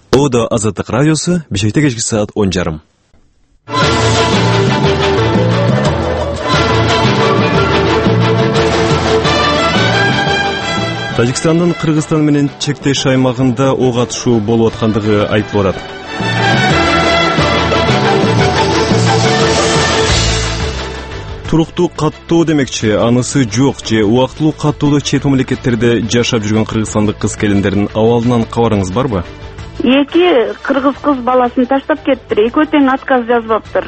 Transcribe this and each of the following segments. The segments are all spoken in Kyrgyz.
Oda Azаттык радиосу, Бишкекте кечки саат 10:30. Тажикстандын Кыргызстан менен чектеш аймагында ок атышуу болуп аткандыгы айтылып атат. Туруктуу каттоо демекчи, анысы жок же убактылуу каттоодо чет мамлекеттерде жашап жүргөн кыргызстандык кыз-келиндердин абалынан кабарыңыз барбы? Эки кыргыз кыз баласын таштап кетиптир. Экөө тең отказ жазбаптыр.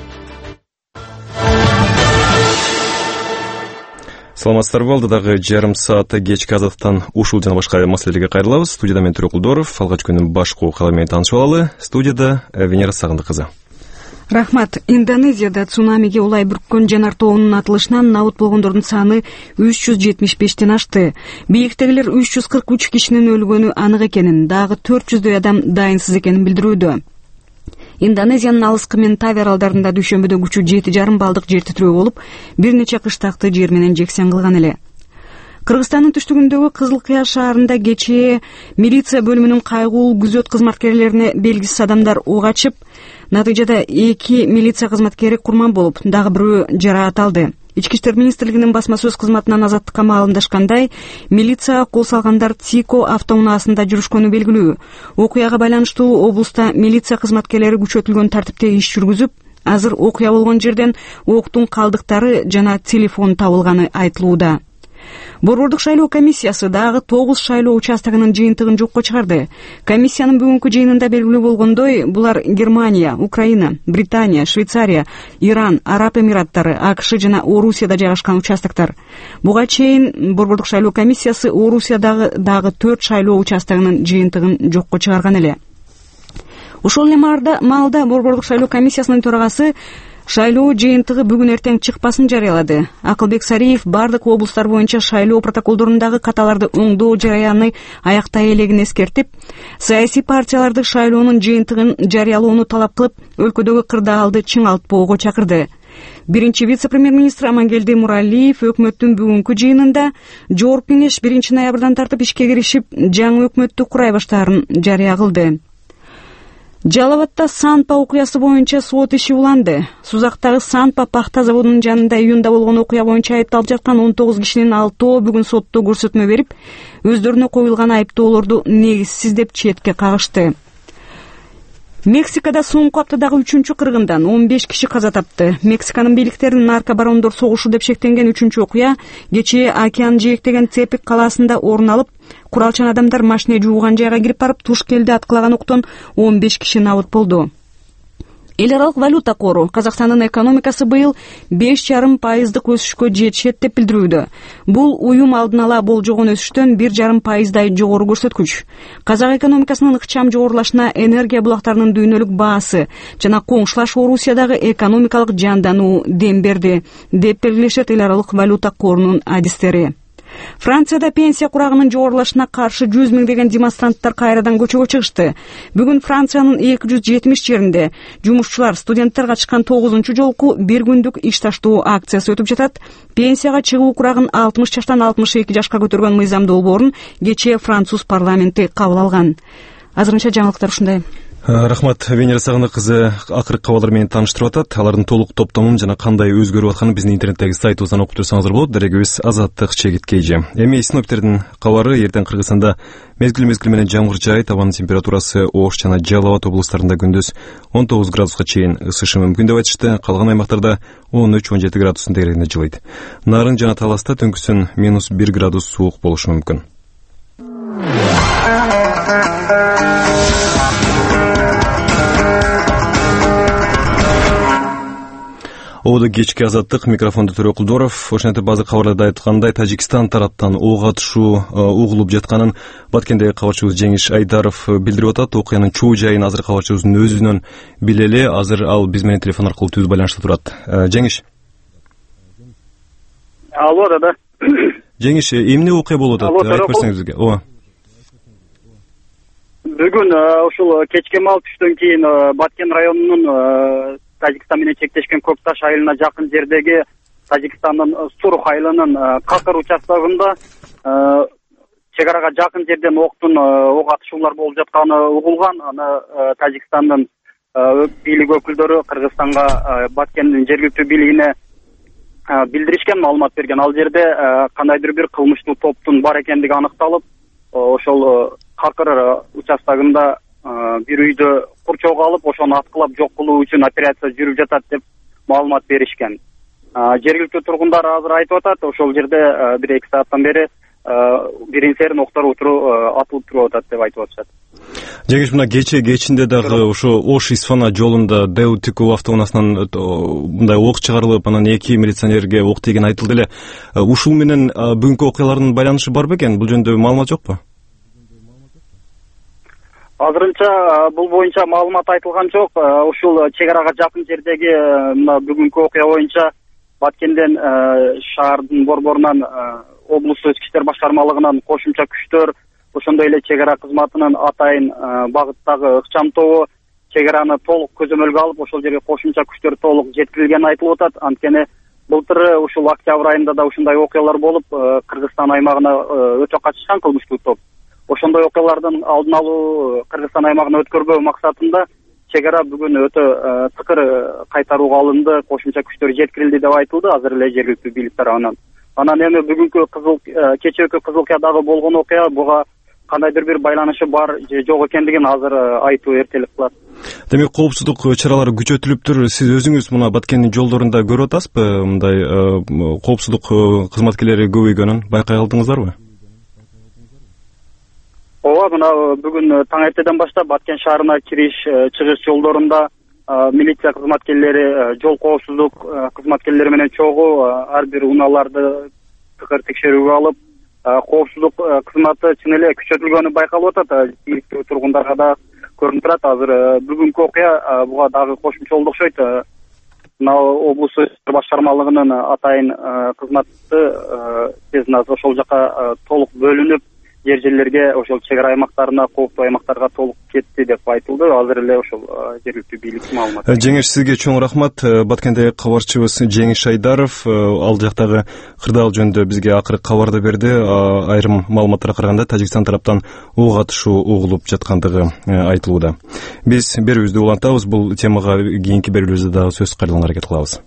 Саламатсыздарбы, алдыдагы жарым саатта кечки Азаттыктан ушул жана башка маселелерге кайрылабыз. Студияда мен Түрөк Кулдоров, алгач күнүн башкы окуялары менен таанышып алалы. Студияда Венера Сагындык кызы. Рахмат. Индонезияда цунамиге улай бүрккөн жанар тоонун атылышынан набыт болгондордун саны 375тен ашты. Бийиктегилер 343 кишинин өлгөнү анык экенин, дагы 400дөй адам дайынсыз экенин билдирүүдө. Индонезиянын алыскы Ментави аралдарында дүйшөмбүдө күчү 7,5 балдык жер титирөө болуп, бир нече кыштакты жер менен жексен кылган эле. Кыргызстандын түштүгүндөгү Кызыл Кыя шаарында кечээ милиция бөлүмүнүн кайгылуу күзөт кызматкерлерине белгисиз адамдар ок ачып, натыйжада 2 милиция кызматкери курман болуп, дагы бирөө жараат алды. Ички иштер министрлигинин басма сөз кызматынан Азаттыкка маалымдашкандай, милицияга кол салгандар Тико автоунаасында жүрүшкөнү белгилүү. Окуяга байланыштуу облуста милиция кызматкерлери күчөтүлгөн тартипте иш жүргүзүп, азыр окуя болгон жерден октун калдыктары жана телефон табылганы айтылууда. Борбордук шайлоо комиссиясы дагы 9 шайлоо участогунун жыйынтыгын жокко чыгарды. Комиссиянын бүгүнкү жыйынында белгилүү болгондой, булар Германия, Украина, Британия, Швейцария, Иран, Араб Эмираттары, АКШ жана Орусияда жайгашкан участоктор. Буга чейин Борбордук шайлоо комиссиясы Орусиядагы дагы 4 шайлоо участогунун жыйынтыгын жокко чыгарган эле. Ошол эле маалда Борбордук шайлоо комиссиясынын төрагасы шайлоо жыйынтыгы бүгүн эртең чыкпасын жарыялады. Акылбек Сариев бардык облустар боюнча шайлоо протоколдорундагы каталарды оңдоо жараяны аяктай элегин эскертип, саясий партияларды шайлоонун жыйынтыгын жарыялоону талап кылып, өлкөдөгү кырдаалды чыңалтпоого чакырды. Биринчи вице-премьер-министр Амангелди Муралиев өкмөттүн бүгүнкү жыйынында Жогорку кеңеш 1 ноябрдан тартып ишке киришип, жаңы өкмөттү курай баштаарын жарыя кылды. Жалал-Абадта Санпа окуясы боюнча сот иши уланды. Сузактагы Санпа пахта заводунун жанында июнда болгон окуя боюнча айыпталып жаткан 19 кишинин 6-өө бүгүн сотто көрсөтмө берип, өздөрүнө коюлган айыптоолорду негизсиз деп четке кагышты. Мексикада соңку аптадагы 3-чү кыргындан 15 киши каза тапты. Мексиканын бийликтери наркобарондор согушу деп шектенген 3-чү окуя кечээ океан жээктеген Тепик калаасында орун алып, куралчан адамдар машина жууган жайга кирип барып, туш келди аткылаган октон 15 киши набыт болду. Эл аралык валюта кору Казакстандын экономикасы быйыл 5,5% өсүшкө жетишет деп билдирүүдө. Бул уюм алдын ала болжогон өсүштөн 1,5%дай жогору көрсөткүч. Казак экономикасынын ыкчам жогорулашына энергия булактарынын дүйнөлүк баасы жана коңшулаш Орусиядагы экономикалык жандануу дем берди, деп белгилешет эл аралык валюта корунун адистери. Францияда пенсия курагынын жогорулашына каршы 100 миңдеген демонстранттар кайрадан көчөгө чыгышты. Бүгүн Франциянын 270 жеринде жумушчулар студенттерге чыккан 9-чу жолку бир күндүк иш таштоо акциясы өтүп жатат. Пенсияга чыгуу курагын 60 жаштан 62 жашка көтөргөн мыйзам долбоорун кечээ француз парламенти кабыл алган. Азырынча жаңылыктар ушундай. Рахмат, Венера Сагындык кызы акыркы кабарлар менен тааныштырып атат. Алардын толук топтомун жана кандай өзгөрүп атканын биздин интернеттеги сайтыбыздан окуп турсаңыздар болот. Дарегибиз Азаттык Чегит Кейжи. Эми синоптиктердин кабары: эртең Кыргызстанда мезгил менен жамгыр жаайт, абанын температурасы Ош жана Жалал-Абад облустарында күндүз 19 градуска чейин ысышы мүмкүн деп айтышты. Калган аймактарда 13-17 градустун деңгээлинде жылыйт. Нарын жана Таласта түнкүсүн -1 градус суук болушу мүмкүн. Ода кечки Азаттык, микрофонду Түрөк Кулдоров. Ошентип базы кабарларда айткандай, Тажикстан тараптан ок атышуу угулуп жатканын Баткендеги кабарчыбыз Жеңиш Айдаров билдирип атат. Окуянын чоо жайын азыр кабарчыбыздын өзүнөн билели. Азыр ал биз менен телефон аркылуу түз байланышта турат. Жеңиш. Алло, да. Жеңиш, эмне окуя болуп атат? Айтып берсеңиз бизге. Ооба. Бүгүн ушул кечки маал түштөн кийин Баткен районунун Тажикстан менен чектешкен Көкташ айылына жакын жердеги Тажикстандын Сурх айылынын Какыр участогунда чек арага жакын жерден ок атышуулар болуп жатканы угулган. Аны Тажикстандын бийлик өкүлдөрү Кыргызстанга Баткендин жергиликтүү бийлигине билдиришкен, маалымат берген. Ал жерде кандайдыр бир кылмыштуу топтун бар экендиги аныкталып, ошол Какыр участогунда бир үйдө курчоого алып, ошону аткылап жок кылуу үчүн операция жүрүп жатат деп маалымат беришкен. Жергиликтүү тургундар азыр айтып атат, ошол жерде 1-2 сааттан бери бир инсерин октор атылып туруп атат деп айтып атышат. Жеңиш, мына кечинде дагы ошо Ош-Исфана жолунда Дэу-Тиков автоунаасынан мындай ок чыгарылып, анан 2 милиционерге ок тийген айтылды эле. Ушул менен бүгүнкү окуялардын байланышы бар бекен? Бул жөнүндө маалымат жокпу? Азырынча бул боюнча маалымат айтылган жок. Ушул чек арага жакын жердеги мына бүгүнкү окуя боюнча Баткенден шаардын борборунан облустук ички иштер башкармалыгынан кошумча күчтөр, ошондой эле чек ара кызматынын Атайын багыттагы ыкчам тобу чек араны толук көзөмөлгө алып, ошол жерге кошумча күчтөр толук жеткирилгени айтылып атат. Анткени былтыр ушул октябрь айында да ушундай окуялар болуп, Кыргызстан аймагына өтө качышкан кылмыштуу топ. Ошондой окуялардын алдын алуу, Кыргызстан аймагына өткөрбөө максатында чек ара бүгүн өтө тыкыр кайтарууга алынды, кошумча күчтөр жеткирилди деп айтылды азыр эле жергиликтүү бийлик тарабынан. Анан эми бүгүнкү кечээкү Кызылкаядагы болгон окуя буга кандайдыр бир байланышы бар же жок экендигин азыр айтуу эртелик кылат. Демек, коопсуздук чаралары күчөтүлүптүр. Сиз өзүңүз мына Баткендин жолдорунда көрүп атасызбы? Мындай коопсуздук кызматкерлери көбөйгөнүн байкай алдыңыздарбы? Ооба, мына бүгүн таң эртеден баштап Баткен шаарына кириш чыгыш жолдорунда милиция кызматкерлери, жол коопсуздук кызматкерлери менен чогуу ар бир унааларды тыкыр текшерүүгө алып, коопсуздук кызматы чын эле күчөтүлгөнү байкалып атат. Бийликтүү тургундарга да көрүнүп турат. Азыр бүгүнкү окуя буга дагы кошумча болду окшойт. Мына облустук башкармалыгынын Атайын кызматы тезиназы ошол жака толук бөлүнүп, жерлерге ошол чек ара аймактарына, кооптуу аймактарга толук кетти деп айтылды. Азыр эле ошол жергиликтүү бийликтин маалыматы. Жеңиш, сизге чоң рахмат. Баткендеги кабарчыбыз Жеңиш Айдаров ал жактагы кырдаал жөнүндө бизге акыркы кабарды берди. Айрым маалыматтарга караганда Тажикстан тараптан ок атышуу угулуп жаткандыгы айтылууда. Биз берүүбүздү улантабыз. Бул темага кийинки берүүбүздө дагы сөз кайрылганга аракет кылабыз.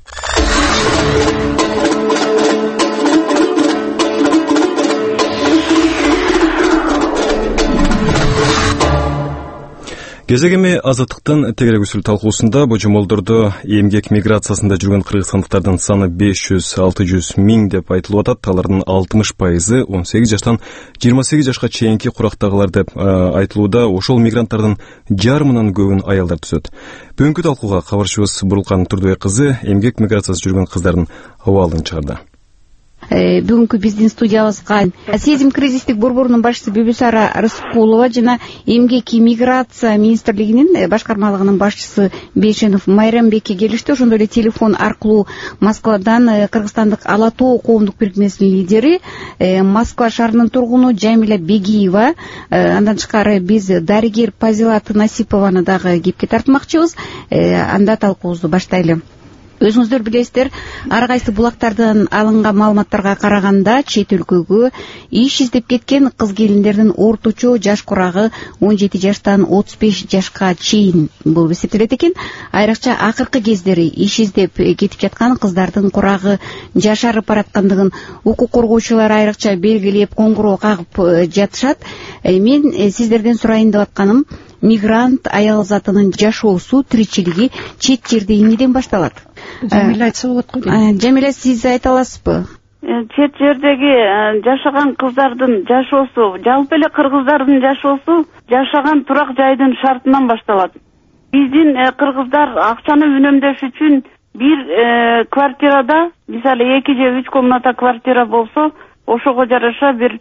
Кезегеми азаттыктын тегерек талкуусунда божомолдордо эмгек миграциясында жүргөн кыргызстандыктардын саны 500-600 миң деп айтылып атат. Алардын 60% 18 жаштан 28 жашка чейинки курактагылар деп айтылууда. Ошол мигранттардын жарымынан көбүн аялдар түзөт. Бүгүнкү талкууга кабарчыбыз Бурулкан Турдубек кызы эмгек миграциясы жүргөн кыздардын абалын чыгарды. Бүгүнкү биздин студиябызга Сезим кризистик борборунун башчысы Бибисара Рыскулова жана эмгек миграция министрлигинин башкармалыгынын башчысы Бейшенов Майрамбекке келишти. Ошондой эле телефон аркылуу Москвадан кыргызстандык Ала Тоо коомдук бирикмесинин лидери, Москва шаарынын тургуну Жамиля Бегиева, андан тышкары биз дарыгер Пазилат Насипованы дагы кепке тартмакчыбыз. Анда талкуубузду баштайлы. Өзүңүздөр билесиздер, ар кайсы булактардан алынган маалыматтарга караганда чет өлкөгө иш издеп кеткен кыз келиндердин орточо жаш курагы 17 жаштан 35 жашка чейин болуп эсептелет экен. Айрыкча акыркы кездери иш издеп кетип жаткан кыздардын курагы жашарып бараткандыгын укук коргоочулар айрыкча белгилеп, коңгуроо кагып жатышат. Мен сиздерден сурайын деп атканым, мигрант аял затынын жашоосу, тиричилиги чет жерде эмнеден башталат? Жамиля айтса болот го. Жамиля, сиз айта аласызбы? Чет жердеги жашаган кыздардын жашоосу, жалпы эле кыргыздардын жашоосу жашаган турак жайдын шартынан башталат. Биздин кыргыздар акчаны үнөмдөш үчүн бир квартирада, мисалы 2 же 3 комната квартира болсо, ошого жараша бир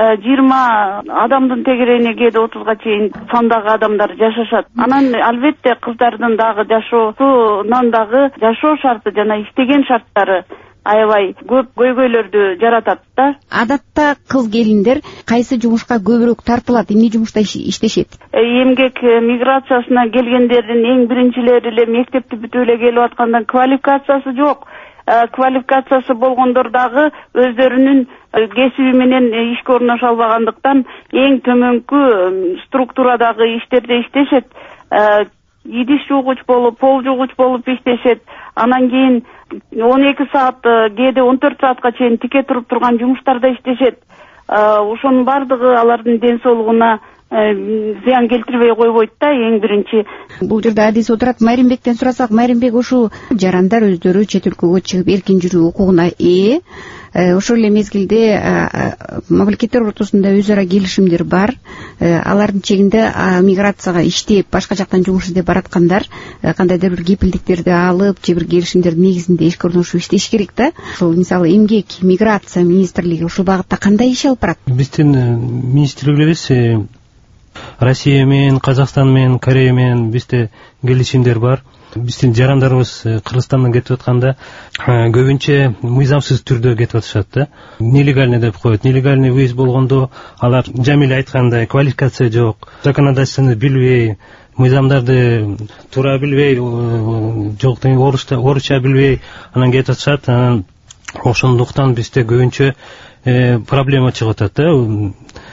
20 адамдын тегереğine кээде 30га чейин сандагы адамдар жашашат. Анан албетте кыздардын дагы жашоосунан дагы жашоо шарты жана иштеген шарттары аябай көп көйгөйлөрдү жаратат да. Адатта кыз келиндер кайсы жумушка көбүрөөк тартылат, эмне жумушта иштешет? Эмгек миграциясына келгендердин эң биринчилери эле мектепти бүтүп эле келип аткандан квалификациясы жок. квалификациясы болгондор дагы өздөрүнүн кесиби менен ишке орношо албагандыктан эң төмөнкү структурадагы иштерде иштешет, идиш жуугуч болуп, пол жуугуч болуп иштешет. Анан кийин 12 саат, кээде 14 саатка чейин тике туруп турган жумуштарда иштешет. Ошонун бардыгы алардын ден соолугуна зыян келтирбей койбойт да, эң биринчи. Бул жерде адис отурат. Майримбектен сурасак, Майримбек, ушул жарандар өздөрү чет өлкөгө чыгып эркин жүрүү укугуна ээ. Ошол эле мезгилде мамлекеттер ортосунда өз ара келишимдер бар. Алардын чегинде миграцияга иштеп, башка жактан жумуш издеп бараткандар кандайдыр бир кепилдиктерди алып, же бир келишимдердин негизинде ишке орношуп иштеш керек да. Ошол мисалы эмгек, миграция министрлиги ушул багытта кандай иш алып барат? Биздин министрлигибиз Россия менен, Казакстан менен, Корея менен бизде келишимдер бар. Биздин жарандарыбыз Кыргызстандан кетип атканда көбүнчө мыйзамсыз түрдө кетип атышат да. Нелегальный деп коет. Нелегальный выезд болгондо алар Жамил айткандай квалификация жок, законодательствону билбей, мыйзамдарды туура билбей, жок орусча билбей анан кетип атышат. Анан ошондуктан бизде көбүнчө проблема чыгып атат да.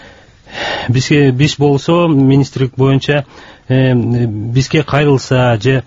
Биз болсо министрлик боюнча бизге кайрылса же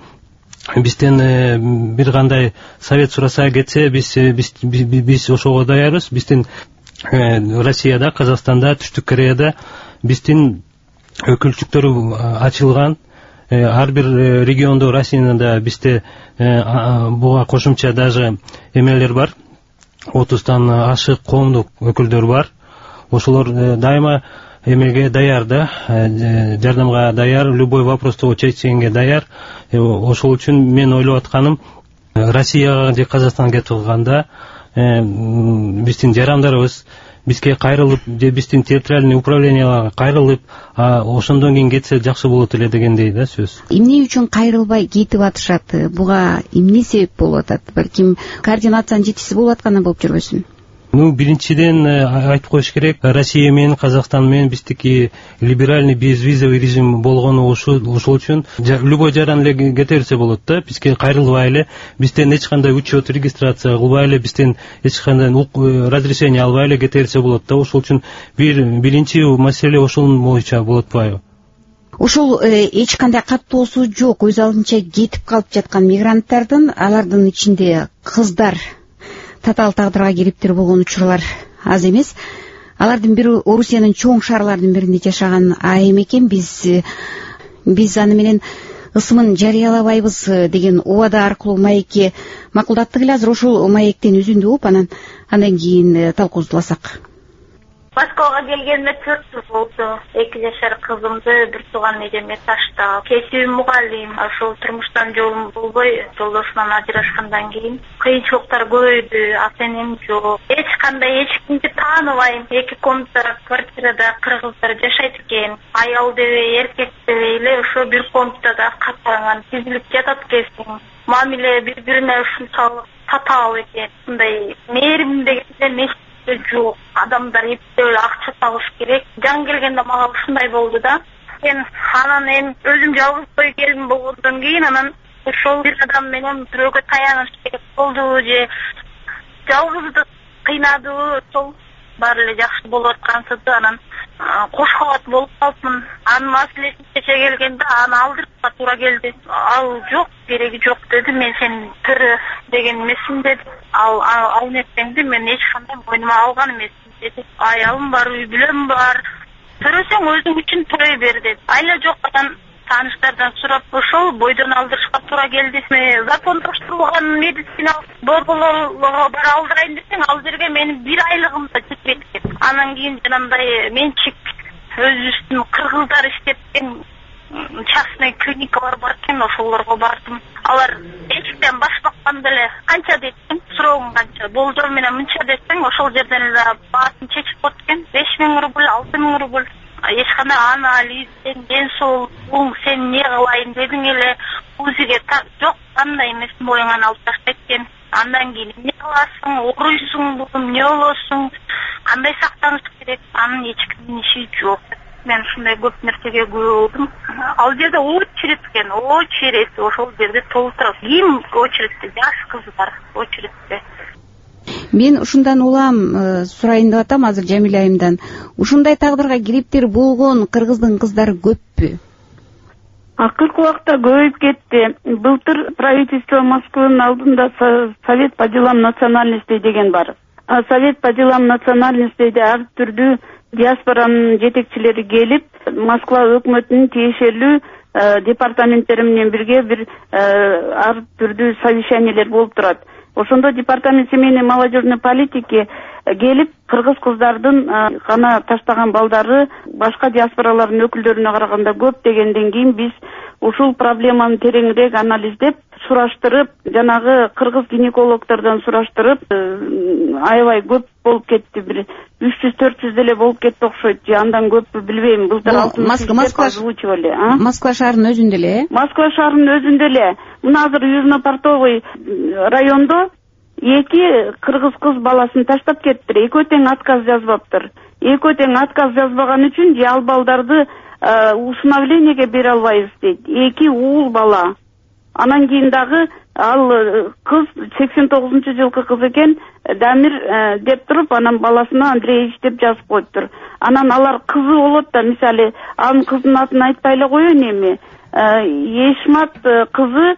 бизден бир кандай совет сураса кетсе, биз ошого даярбыз. Биздин Россияда, Казакстанда, Түштүк Кореяда биздин өкүлчүктөрү ачылган. Ар бир региондо Россияда бизде буга кошумча даже эмелер бар. 30тан ашык коомдук өкүлдөр бар. Ошолор дайыма эмелге даяр да, жардамга даяр, любой вопросту чечкенге даяр. Ошол үчүн мен ойлоп атканым, Россияга же Казакстанга кетип калганда биздин жарандарыбыз бизге кайрылып, же биздин территориальный управленияларга кайрылып, ошондон кийин кетсе жакшы болот эле дегендей да сөз. Эмне үчүн кайрылбай кетип атышат? Буга эмне себеп болуп атат? Балким координациянын жетишсиз болуп аткандан болуп жүрбөсүн? Биринчиден айтып коюш керек, Россия менен Казакстан менен биздики либеральный безвизовый режим болгону ошол үчүн любой жаран эле кете берсе болот да. Бизге кайрылбай эле, бизден эч кандай учет, регистрация кылбай эле, бизден эч кандай разрешение албай эле кете берсе болот да. Ошол үчүн биринчи маселе ошол боюнча болуп атпайбы? Ошол эч кандай каттоосу жок, өз алдынча кетип калып жаткан мигранттардын, алардын ичинде кыздар татаал тагдырга кириптир болгон учурлар аз эмес. Алардын бири Орусиянын чоң шаарларынын биринде жашаган айым экен. Биз аны менен ысымын жарыялабайбыз деген убада аркылуу маекке макулдаттык эле. Азыр ошол маектен үзүндү угуп, андан кийин талкуусуласак. Москвага келгениме 4 жыл болду. 2 жашар кызымды бир тууган эжеме таштап, кесибим мугалим. Ошол турмуштан жолум болбой, жолдошуман ажырашкандан кийин кыйынчылыктар көбөйдү, атенем жок. Эч кандай эч кимди тааныбайм. 2 комната квартирада кыргыздар жашайт экен. Аял дебей, эркек дебей эле ошо бир комнатада катарган тизилип жатат экенсиң. Мамиле бири-бирине ушунчалык татаал экен. Мындай мээрим деген жок. Адамдар эптеп эле акча табыш керек. Жан келгенде мага ушундай болду да. Мен анан эми өзүм жалгыз бой келин болгондон кийин анан ошол бир адам менен бирөөгө таяныш керек болду же жалгыздык кыйнадыбы, ошол баары эле жакшы болуп аткансыды. Анан кош кабат болуп калыпмын. Анын маселесин чече келгенде аны алдыртпа туура келди. Ал жок, кереги жок деди. Мен сен төрө деген эмесмин деди. Ал нерсеңди мен эч кандай мойнума алган эмесмин деди. Аялым бар, үй бүлөм бар. Төрөсөң өзүң үчүн төрөй бер деди. Айла жок, анан тааныштардан сурап ошол бойдон алдырышка туура келди. Закондоштурулган медициналык борборлорго бара алдырайын десең, ал жерге менин 1 айлыгым да жетпейт экен. Анан кийин жанагындай менчик өзүбүздүн кыргыздар иштеткен частный клиникалар бар экен, ошолорго бардым. Алар эчиктен башбакканда эле канча дейтин, суроогум канча, болжол менен мынча десең, ошол жерден эле баасын чечип коет экен. 5000 рубль, 6000 рубль. Эч кандай анализ, ден соолугуң, сен эмне кылайын дедиң эле, УЗИге жок, андай эмес, боюңан алып таштайт экен. Андан кийин эмне кыласың, ооруйсуңбу, эмне болосуң, кандай сактаныш керек, анын эч кимдин иши жок. мен ушундай көп нерсеге күбө болдум. Ал жерде очередь экен, очередь ошол жерде толтура. Ким очередте? Жаш кыздар очередте. Мен ушундан улам сурайын деп атам азыр Жамиля айымдан. Ушундай тагдырга кириптир болгон кыргыздын кыздары көппү? Акыркы убакта көбөйүп кетти. Былтыр правительство Москванын алдында Совет по делам национальностей деген бар. Совет по делам национальностейде ар түрдүү диаспоранын жетекчилери келип, Москва өкмөтүнүн тиешелүү департаменттери менен бирге бир ар түрдүү совещаниелер болуп турат. Ошондо департамент семейной молодежной политики келип, кыргыз кыздардын гана таштаган балдары башка диаспоралардын өкүлдөрүнө караганда көп дегенден кийин биз ушул проблеманы тереңирээк анализдеп, сураштырып, жанагы кыргыз гинекологдордон сураштырып, аябай көп болуп кетти, бир 300-400 деле болуп кетти окшойт. Же андан көппү билбейм. Былтыр озвучивали. Москва шаарынын өзүндө эле? Москва шаарынын өзүндө эле. Мына азыр Южно-Портовый райондо 2 кыргыз кыз баласын таштап кетиптир. Экөө тең отказ жазбаптыр. Экөө тең отказ жазбаган үчүн же ал балдарды усыновлениеге бере албайбыз дейт. 2 уул бала. Анан кийин дагы ал кыз 89-жылкы кыз экен, Дамир деп туруп, анан баласына Андреевич деп жазып коюптур. Анан алар кызы болот да, мисалы, анын кыздын атын айтпай эле коеюн эми. Ешмат кызы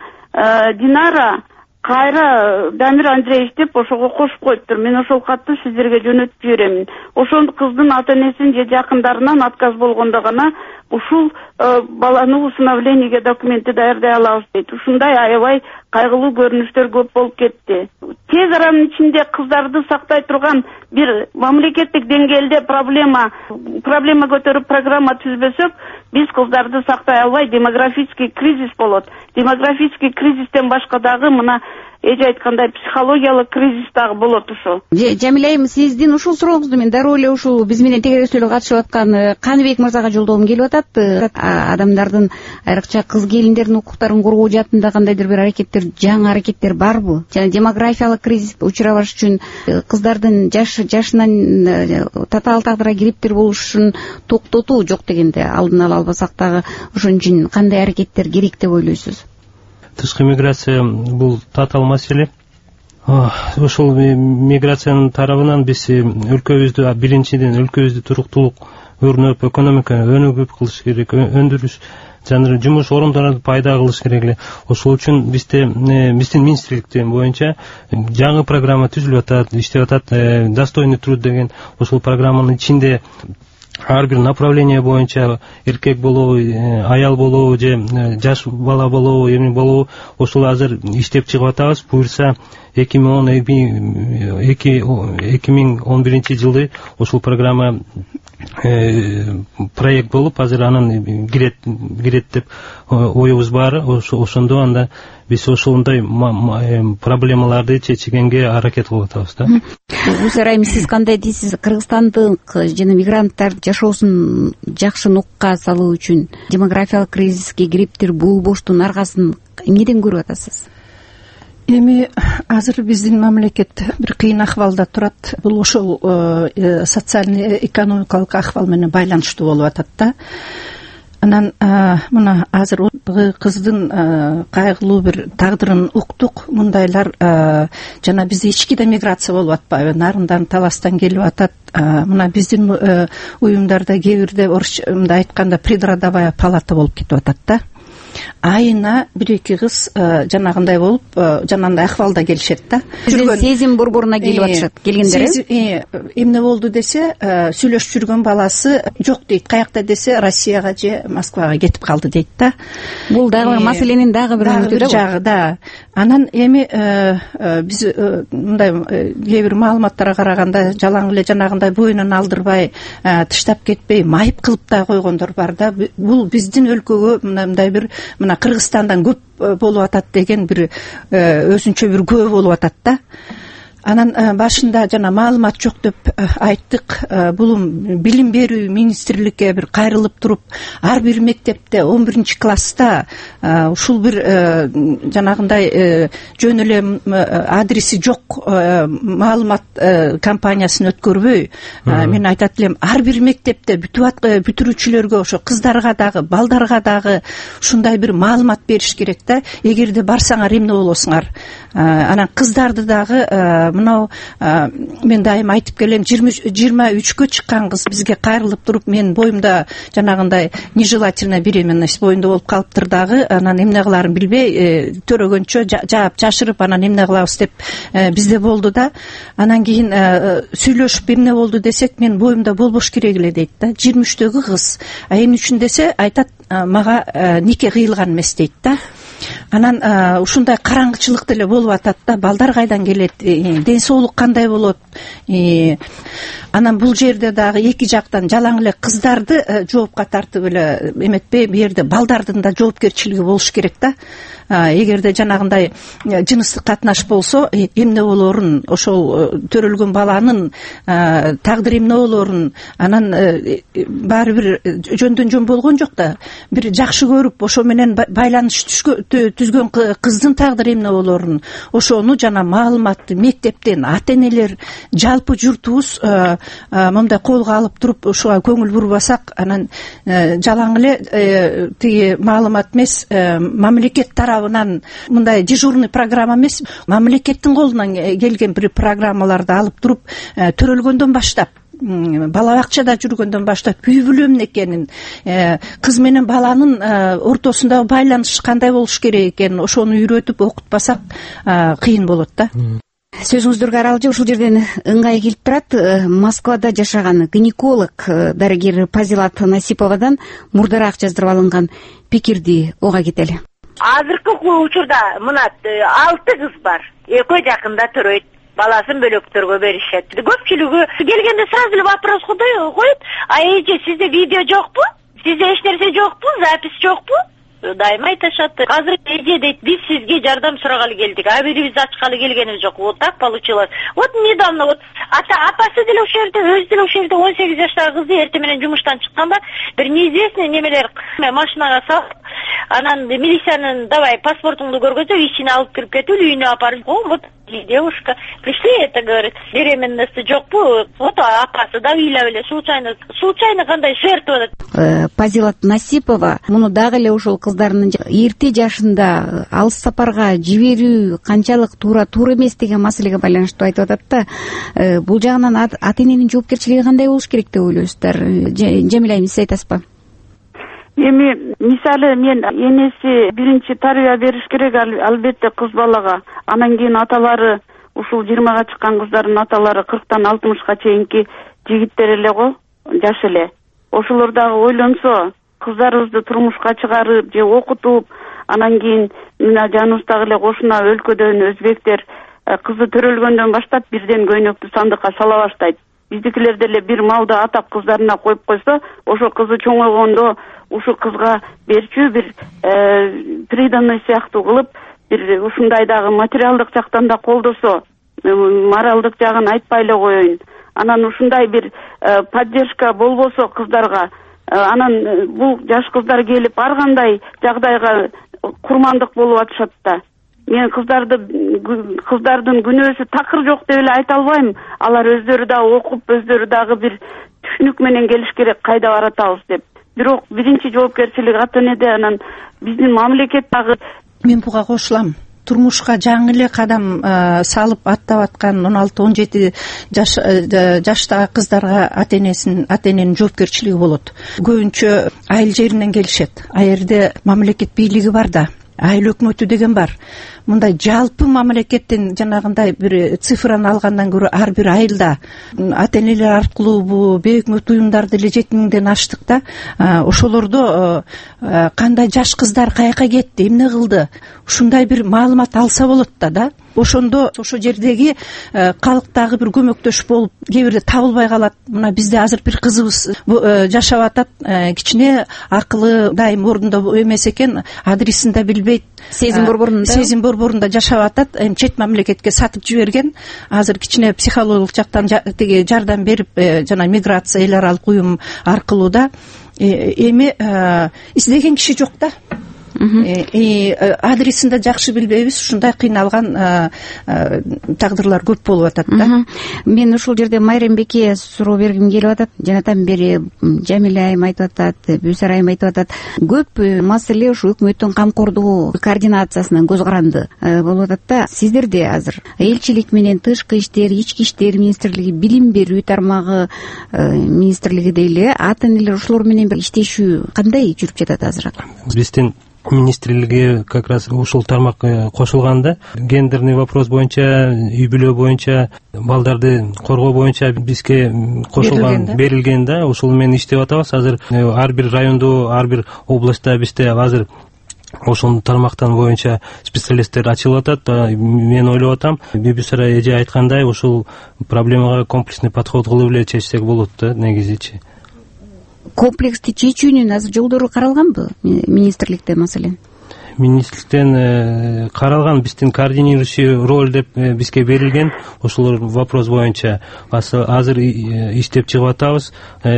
Динара кайра Дамир Андреевич деп ошого кошуп коюптур. Мен ошол катты сиздерге жөнөтүп жиберемин. Ошол кыздын ата энесинин же жакындарынан отказ болгондо гана ушул баланы усыновлениеге документти даярдай алабыз дейт. Ушундай аябай кайгылуу көрүнүштөр көп болуп кетти. Тез аранын ичинде кыздарды сактай турган бир мамлекеттик деңгээлде проблема көтөрүп программа түзбөсөк, биз кыздарды сактай албай, демографический кризис болот. Демографический кризистен башка дагы мына эже айткандай психологиялык кризис дагы болот ошо. Жамиля айым, сиздин ушул сурооңузду мен дароо эле ушул биз менен тегеректөөлө катышып аткан Каныбек мырзага жолдогум келип атат. Адамдардын, айрыкча кыз келиндердин укуктарын коргоо жаатында кандайдыр бир аракеттер, жаңы аракеттер барбы? Жана демографиялык кризиске учурабаш үчүн кыздардын жашынан татаал тагдырга кириптир болушун токтотуу жок дегенде алдын ала албасак дагы ошон үчүн кандай аракеттер керек деп ойлойсуз? Тышкы миграция бул татаал маселе. Ошол миграциянын тарабынан биз өлкөбүздү, биринчиден өлкөбүздү туруктуулук, өрнөп, экономика өнүгүп кылыш керек, өндүрүш жана жумуш орундарын пайда кылыш керек эле. Ошол үчүн биздин министрликтен боюнча жаңы программа түзүлүп атат, иштеп атат. Достойный труд деген ошол программанын ичинде ар бир направление боюнча эркек болобу, аял болобу же жаш бала болобу, эмне болобу, ошол азыр иштеп чыгып атабыз. Буюрса 2011 жылы ошол программа проект болуп, азыр анын кирет деп оюбуз бар. Ошондо анда биз ошондой проблемаларды чечкенге аракет кылып атабыз да. Гүлсара айым, сиз кандай дейсиз? Кыргызстандык жана мигранттар жашоосун жакшы нукка салуу үчүн демографиялык кризиске кириптир болбоштун аргасын эмнеден көрүп атасыз? Эми азыр биздин мамлекет бир кыйын акыбалда турат. Бул ошол социальный экономикалык акыбал менен байланыштуу болуп атат да. Анан мына азыр кыздын кайгылуу бир тагдырын уктук. Мындайлар жана бизде ички миграция болуп атпайбы? Нарындан, таластан келип атат. Мына биздин уюмдарда кээ бирде орусча айтканда предродовая палата болуп кетип атат да. Айына 1-2 кыз жанагындай болуп, жанагындай акыбалда келишет да. Сезим борборуна келип атышат. Келгендер эмне болду десе, сүйлөшүп жүргөн баласы жок дейт. Каякта десе, Россияга же Москвага кетип калды дейт да. Бул дагы бир маселенин дагы бир жагы да. Анан эми биз мындай кээ бир маалыматтарга караганда жалаң эле жанагындай боюнан алдырбай, тыштап кетпей, майып кылып да койгондор бар да. Бул биздин өлкөгө мындай бир мына Кыргызстандан көп болуп атат деген бир өзүнчө бир күбө болуп атат да. Анан башында жана маалымат жок деп айттык. Бул билим берүү министрликке бир кайрылып туруп, ар бир мектепте 11-класста ушул бир жанагындай жөн эле адреси жок маалымат кампаниясын өткөрбөй, мен айтат элем, ар бир мектепте бүтүрүүчүлөргө, ошо кыздарга дагы, балдарга дагы ушундай бир маалымат бериш керек да. Эгерде барсаңар эмне болосуңар. Анан кыздарды дагы мынау мен дайым айтып келем, 23-кө чыккан кыз бизге кайрылып туруп, мен боюмда жанагындай нежелательная беременность боюнда болуп калыптыр дагы, анан эмне кыларын билбей төрөгөнчө жаап жашырып, анан эмне кылабыз деп бизде болду да. Анан кийин сүйлөшүп эмне болду десек, мен боюмда болбош керек эле дейт да. 23-төгү кыз. Эмне үчүн десе, айтат, мага нике кыйылган эмес дейт да. Анан ушундай караңгычылык деле болуп атат да. Балдар кайдан келет, ден соолук кандай болот. Анан бул жерде дагы эки жактан жалаң эле кыздарды жоопка тартып эле эметпей, бу жерде балдардын да жоопкерчилиги болуш керек да. Эгерде жанагындай жыныстык катнаш болсо, эмне болорун, ошол төрөлгөн баланын тагдыры эмне болорун, анан баары бир жөндөн жөн болгон жок да. Бир жакшы көрүп, ошо менен байланыш түзгөн кыздын тагдыры эмне болорун, ошону жана маалыматты мектептен, ата-энелер, жалпы журтубуз мындай колго алып туруп, ушуга көңүл бурбасак, анан жалаң эле тиги маалымат эмес, мамлекет тарабынан мындай дежурный программа эмес, мамлекеттин колунан келген бир программаларды алып туруп, төрөлгөндөн баштап, бала бакчада жүргөндөн баштап үй бүлө эмне экенин, кыз менен баланын ортосундагы байланыш кандай болуш керек экенин ошону үйрөтүп окутпасак кыйын болот да. Сөзүңүздөргө аралжы ушул жерден ыңгай келип турат. Москвада жашаган гинеколог дарыгер Пазилат Насиповадан мурдараак жаздырып алынган пикирди уга кетели. Азыркы учурда мына 6 кыз бар. Экөө жакында төрөйт. Баласын бөлөктөргө беришет. Көпчүлүгү келгенде сразу эле вопрос коет. Эже, сизде видео жокпу? Сизде эч нерсе жокпу? Запись жокпу? Дайыма айтышат. Азыр эже дейт, биз сизге жардам сурагалы келдик. Бирибизди ачкалы келгенибиз жок. Вот так получилось. Вот недавно вот апасы деле ошол жерде, өзү деле ошол жерде 18 жаштагы кызды эртең менен жумуштан чыкканда бир неизвестный немелер машинага салып, анан милициянын давай паспортуңду көргөзүп, ичине алып кирип кетип, үйүнө апарып, вот девушка, пришли, это говорит, беременности жокпу, вот апасы да ыйлап эле случайно кандай жертва. Пазилат Насипова муну дагы эле ошол кыздардын эрте жашында алыс сапарга жиберүү канчалык туура эмес деген маселеге байланыштуу айтып атат да. Бул жагынан ата-эненин жоопкерчилиги кандай болуш керек деп ойлойсуздар? Жамиля айым, сиз айтасызбы? Эми мисалы мен энеси биринчи тарбия бериш керек албетте кыз балага. Анан кийин аталары, ушул 20-га чыккан кыздардын аталары 40-тан 60-га чейинки жигиттер эле го, жаш эле. Ошолор дагы ойлонсо, кыздарыбызды турмушка чыгарып же окутуп, анан кийин мына жаныбыздагы эле кошуна өлкөдөн өзбектер кызы төрөлгөндөн баштап бирден көйнөктү сандыкка сала баштайт. Биздикилер деле бир малды атап кыздарына коюп койсо, ошо кызы чоңойгондо ушул кызга берчү бир приданный сыяктуу кылып, бир ушундай дагы материалдык жактан да колдосо, моралдык жагын айтпай эле коеюн. Анан ушундай бир поддержка болбосо кыздарга, анан бул жаш кыздар келип ар кандай жагдайга курмандык болуп атышат да. Мен кыздардын күнөөсү такыр жок деп эле айта албайм. Алар өздөрү дагы окуп, өздөрү дагы бир түшүнүк менен келиш керек, кайда баратабыз деп. Бирок биринчи жоопкерчилик ата-энеде, анан биздин мамлекет дагы. Мен буга кошулам. Турмушка жаңы эле кадам салып аттап аткан 16-17 жаштагы кыздарга ата-эненин жоопкерчилиги болот. Көбүнчө айыл жеринен келишет. А жерде мамлекет бийлиги бар да, айыл өкмөтү деген бар. Мындай жалпы мамлекеттен жанагындай бир цифраны алгандан көрө ар бир айылда ата-энелер аркылуу бу бейөкмөт уюмдарды деле 7000ден аштык да. Ошолордо кандай жаш кыздар каяка кетти, эмне кылды, ушундай бир маалымат алса болот да. ошондо ошол жердеги калктагы бир көмөктөш болуп кээ бирде табылбай калат. Мына бизде азыр бир кызыбыз жашап атат, кичине акылы дайым ордунда эмес экен, адресин да билбейт, сезим борборунда жашап атат. Эми чет мамлекетке сатып жиберген. Азыр кичине психологиялык жактан тиги жардам берип, жана миграция эл аралык уюм аркылуу да эми издеген киши жок да. Адресин да жакшы билбейбиз. Ушундай кыйналган тагдырлар көп болуп атат да. Мен ушул жерде Майрембекке суроо бергим келип атат. Жанатан бери Жамиля айым айтып атат, Бүсара айым айтып атат. Көп маселе ушу өкмөттүн камкордугу координациясынан көз каранды болуп атат да. Сиздерде азыр элчилик менен тышкы иштер, ички иштер министрлиги, билим берүү тармагы министрлиги дейли, ата энелер ушулар менен бир иштешүү кандай жүрүп жатат азыр? Биздин министрлиги как раз ушул тармак кошулганда, гендерный вопрос боюнча, үй бүлө боюнча, балдарды коргоо боюнча бизге кошулган, берилген да. Ушул менен иштеп атабыз. Азыр ар бир райондо, ар бир областта бизде азыр ошол тармактан боюнча специалисттер ачылып атат. Мен ойлоп атам, Бүсара эже айткандай, ушул проблемага комплексный подход кылып эле чечсек болот да, негизичи. Комплекстүү чечүүнүн азыр жолдору каралганбы министрликте маселен? Министрликтен каралган, биздин координирующий роль деп бизге берилген. Ошол вопрос боюнча азыр иштеп чыгып атабыз.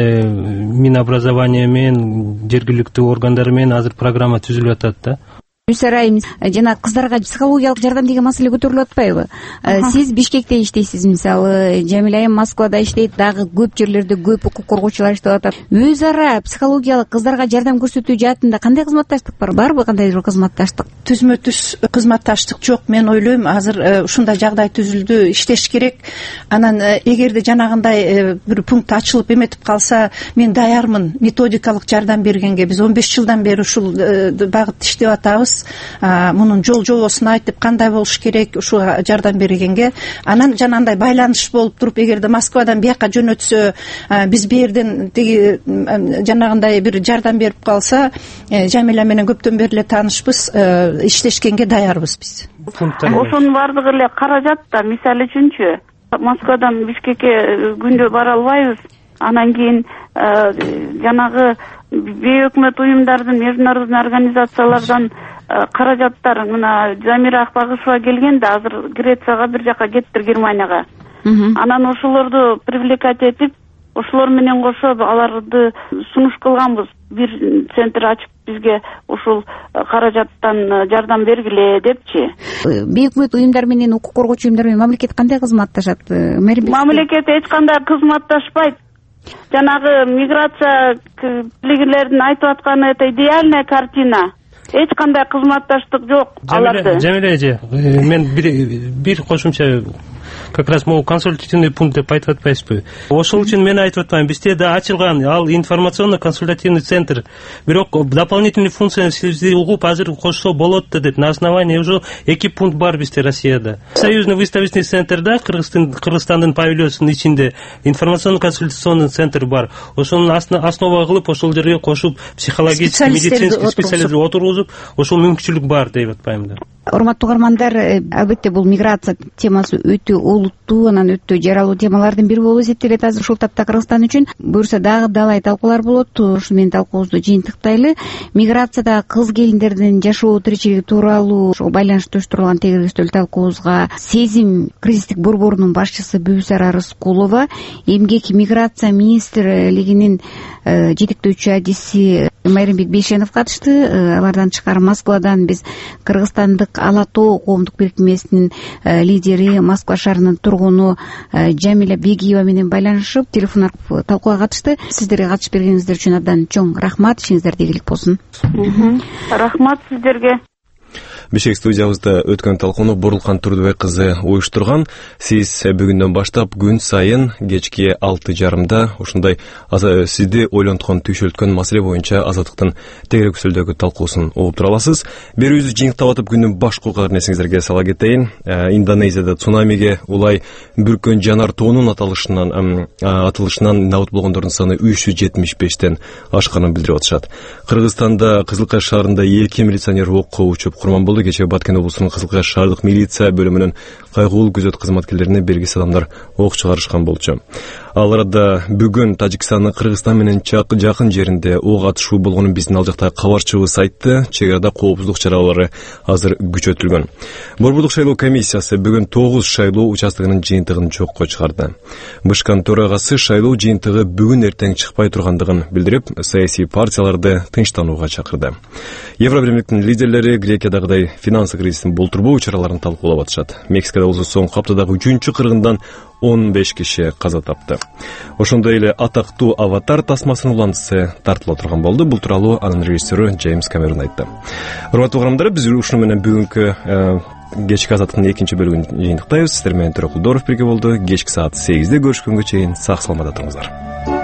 Минобразование менен, жергиликтүү органдар менен азыр программа түзүлүп атат да. Бүсара айым, жана кыздарга психологиялык жардам деген маселе көтөрүлүп атпайбы? Сиз Бишкекте иштейсиз, мисалы, Жамиля айым Москвада иштейт, дагы көп жерлерде көп укук коргоочулар иштеп атат. Өз ара психологиялык кыздарга жардам көрсөтүү жаатында кандай кызматташтык бар? Барбы кандайдыр бир кызматташтык? Түзмө түз кызматташтык жок. Мен ойлойм, азыр ушундай жагдай түзүлдү, иштеш керек. Анан эгерде жанагындай бир пункт ачылып эметип калса, мен даярмын методикалык жардам бергенге. Биз 15 жылдан бери ушул багытта иштеп атабыз. Мунун жол жобосун айтып, кандай болуш керек, ушу жардам бергенге. Анан жанагындай байланыш болуп туруп, эгерде Москвадан бияка жөнөтсө, биз бээрден тиги жанагындай бир жардам берип калса, Жамиля менен көптөн бери эле таанышпыз, иштешкенге даярбыз биз. Ошонун баардыгы эле каражат да. Мисалы үчүнчү, Москвадан Бишкекке күндө бара албайбыз. Анан кийин жанагы бейөкмөт уюмдардын, международный организациялардан каражаттар, мына Замира Акбагышева келгенде азыр Грецияга бир жака кеттир, Германияга. Анан ошолорду привлекать этип, ошолор менен кошо аларды сунуш кылганбыз. Бир центр ачып бизге ушул каражаттан жардам бергиле депчи. Бейөкмөт уюмдар менен, укук коргоочу уюмдар менен мамлекет кандай кызматташат? Мамлекет эч кандай кызматташпайт. Жанагы миграция билгилердин айтып атканы, это идеальная картина. Эч кандай кызматташтык жок аларды. Жамиля эже, мен бир кошумча как раз могу консультативный пункт деп айтып атпайсызбы? Ошол үчүн мен айтып атпайм, бизде да ачылган ал информационно-консультативный центр. Бирок дополнительный функцияны сизди угуп азыр кошсо болот да деп, на основании уже 2 пункт бар бизде Россияда. Союзный выставочный центрда, Кыргызстандын павильонунун ичинде информационно-консультационный центр бар. Ошонун основа кылып, ошол жерге кошуп, психологический, медицинский специалисттерди отургузуп, ошол мүмкүнчүлүк бар деп атпайм да. Урматтуу угармандар, албетте бул миграция темасы өтө олуттуу, анан өтө жаралуу темалардын бири болуп эсептелет азыр ушул тапта Кыргызстан үчүн. Буюрса дагы далай талкуулар болот. Ушу менен талкуубузду жыйынтыктайлы. Миграцияда кыз келиндердин жашоо тиричилиги тууралуу байланыштырылган тегерестөл талкуубузга Сезим кризистик борборунун башчысы Бүсара Рыскулова, эмгек миграция министрлигинин жетектөөчү адиси Майрембек Бейшенов катышты. Алардан тышкары Москвадан биз Кыргызстандык Ала Тоо коомдук бирикмесинин лидери, Москва шаарынын тургуну Жамиля Бегиева менен байланышып, телефон аркылуу талкууга катышты. Сиздерге катышып бергениңиздер үчүн абдан чоң рахмат. Ишиңиздерде ийгилик болсун. Рахмат сиздерге. Бишкек студиябызда өткөн талкууну Бурулкан Турдубай кызы уюштурган. Сиз бүгүндөн баштап күн сайын кечки 6:30 ушундай сизди ойлонткон, түйшөлткөн маселе боюнча Азаттыктын тегерек сөздөгү талкуусун угуп тура аласыз. Берүүбүздү жыйынтыктап атып күндүн баш кокуяларын эсиңиздерге сала кетейин. Индонезияда цунамиге улай бүркөн жанар тоонун атылышынан набыт болгондордун саны 375тен ашканын билдирип атышат. Кыргызстанда Кызылкаш шаарында 2 милиционер окко учуп курман болду. айталы кечээ Баткен облусунун Кызылкаш шаардык милиция бөлүмүнүн кайгылуу күзөт кызматкерлерине белгисиз адамдар ок чыгарышкан болчу. Ал арада бүгүн Тажикстандын Кыргызстан менен жакын жеринде ок атышуу болгонун биздин ал жактагы кабарчыбыз айтты. Чек арада коопсуздук чаралары азыр күчөтүлгөн. Борбордук шайлоо комиссиясы бүгүн 9 шайлоо участогунун жыйынтыгын жокко чыгарды. Бышкан төрагасы шайлоо жыйынтыгы бүгүн эртең чыкпай тургандыгын билдирип, саясий партияларды тынчтанууга чакырды. Евробиримдиктин лидерлери Грекиядагыдай финансы кризистин болтурбоо чараларын талкуулап атышат. Мексикада болсо соңку аптадагы 3-чү кыргындан 15 киши каза тапты. Ошондой эле атактуу Аватар тасмасынын уландысы тартыла турган болду. Бул тууралуу анын режиссеру Джеймс Камерон айтты. Урматтуу угармандар, биз ушуну менен бүгүнкү кечки азаттыктын 2-чи бөлүгүн жыйынтыктайбыз. Сиздер менен Төрөкулдоров бирге болду. Кечки саат 8-де көрүшкөнгө чейин сак саламатта туруңуздар.